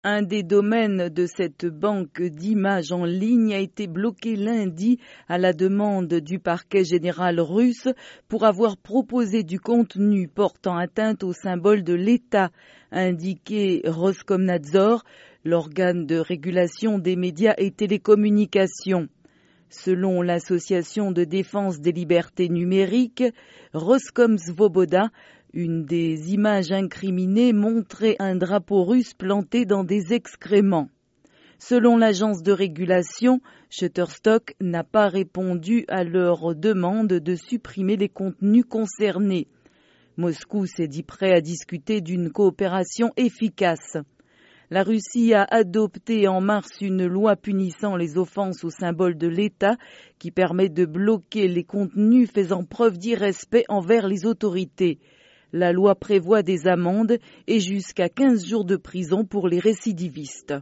Un des domaines de cette banque d'images en ligne a été bloqué lundi à la demande du parquet général russe pour avoir proposé du contenu portant atteinte au symbole de l'État, a indiqué Roskomnadzor, l'organe de régulation des médias et télécommunications. Selon l'Association de défense des libertés numériques, Roskomsvoboda, une des images incriminées montrait un drapeau russe planté dans des excréments. Selon l'agence de régulation, Shutterstock n'a pas répondu à leur demande de supprimer les contenus concernés. Moscou s'est dit prêt à discuter d'une coopération efficace. La Russie a adopté en mars une loi punissant les offenses au symbole de l'État qui permet de bloquer les contenus faisant preuve d'irrespect envers les autorités. La loi prévoit des amendes et jusqu'à 15 jours de prison pour les récidivistes.